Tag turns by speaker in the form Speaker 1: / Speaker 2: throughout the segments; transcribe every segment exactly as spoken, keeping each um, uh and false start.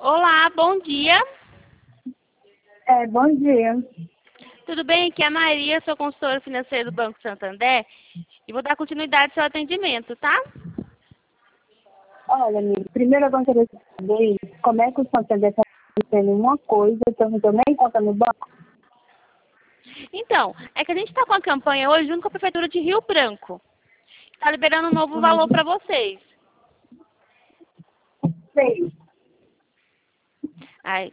Speaker 1: Olá, bom dia.
Speaker 2: É, bom dia.
Speaker 1: Tudo bem? Aqui é a Maria, sou consultora financeira do Banco Santander e vou dar continuidade ao seu atendimento, tá?
Speaker 2: Olha, amigo, primeiro eu gostaria de saber como é que o Santander está fazendo uma coisa que eu não estou nem conta no banco.
Speaker 1: Então, é que a gente está com a campanha hoje junto com a Prefeitura de Rio Branco. Está liberando um novo valor
Speaker 2: Uhum.
Speaker 1: para vocês.
Speaker 2: Sei.
Speaker 1: Ai,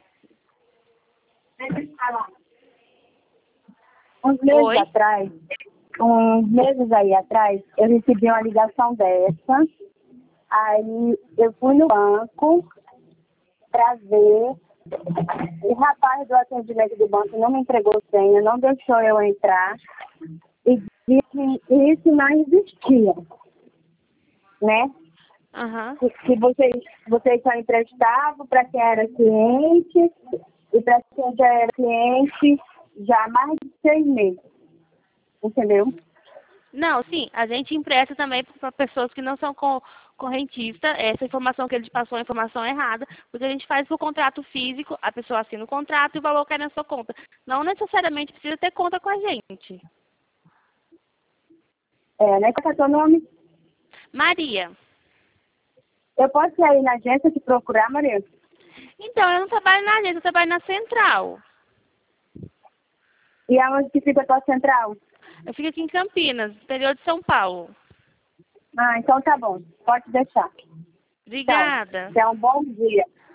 Speaker 2: Uns meses
Speaker 1: oi?
Speaker 2: atrás, uns meses aí atrás, eu recebi uma ligação dessa. Aí eu fui no banco para ver. O rapaz do atendimento do banco não me entregou senha, não deixou eu entrar e disse que isso não existia, né?
Speaker 1: Aham.
Speaker 2: Que que vocês, vocês só emprestavam para quem era cliente e para quem já era cliente já há mais de seis meses, entendeu?
Speaker 1: Não, sim, a gente empresta também para pessoas que não são co- correntistas. Essa informação que ele te passou é informação errada, porque a gente faz por contrato físico, a pessoa assina o contrato e o valor cai na sua conta. Não necessariamente precisa ter conta com a gente.
Speaker 2: É, né? Qual é o seu nome?
Speaker 1: Maria,
Speaker 2: Eu posso ir aí na agência te procurar, Maria?
Speaker 1: então, eu não trabalho na agência, eu trabalho na central.
Speaker 2: E aonde que fica a tua central?
Speaker 1: Eu fico aqui em Campinas, interior de São Paulo.
Speaker 2: Ah, então tá bom. Pode deixar. Tchau.
Speaker 1: Obrigada.
Speaker 2: Tenha um bom dia.